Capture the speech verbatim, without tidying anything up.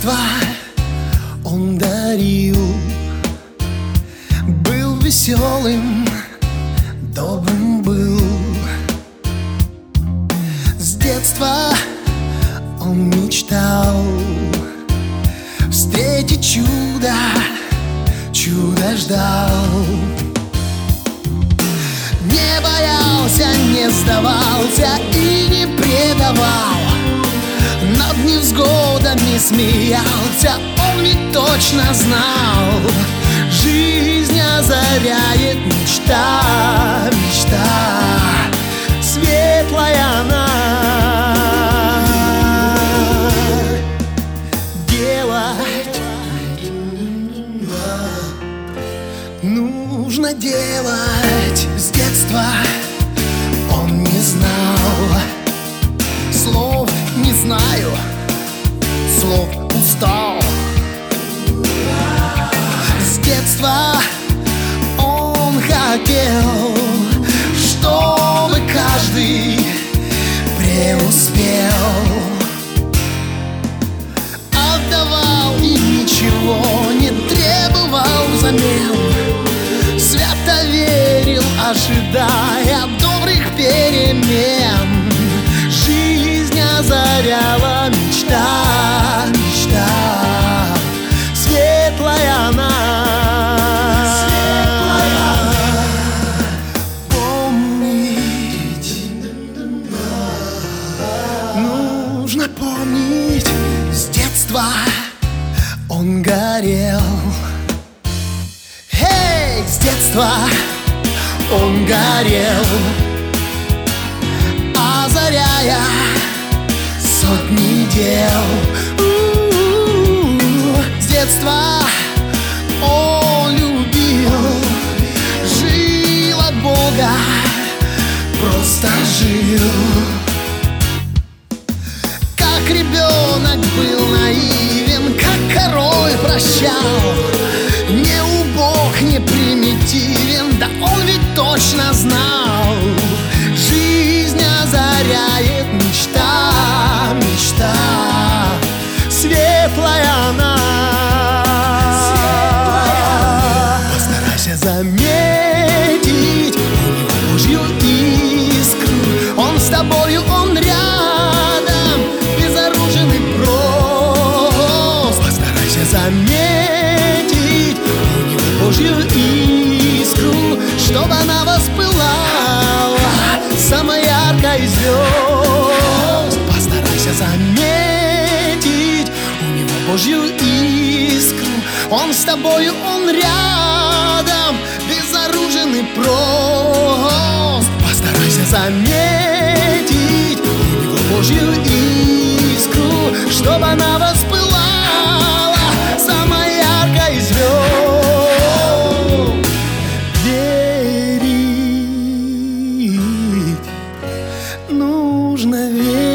детства он дарил, был веселым, добрым был. С детства он мечтал встретить чудо, чудо ждал. Не боялся, не сдавался и не предавал, над невзгодами смеялся, он ведь точно знал: жизнь озаряет мечта, мечта, светлая она. Делать нужно делать. С детства он не знал слов, не знаю, слов устал. С детства он хотел, чтобы каждый преуспел. Отдавал и ничего не требовал взамен, свято верил, ожидая добрых перемен. Жизнь озаряла мечта, мечта, светлая она. Помнить нужно помнить. С детства он горел. Эй, с детства он горел, озаряя сотни дел. У-у-у. С детства он любил, жил от Бога, просто жил. Как ребенок был наивен, как король прощал, не убог, не примитивен, да он ведь точно знал: жизнь озаряет мечта, мечта, светлая она. Постарайся заметить у него Божью искру. Он с тобою, он рядом, безоружен и прост. Постарайся заметить у него Божью искру, чтобы она воспылала самой яркой звезд. Постарайся заметить у него Божью искру. Он с тобою, он рядом, безоружен и прост. Постарайся заметить у него Божью искру, чтобы она воспылала самой яркой звезд. Верить нужно верить.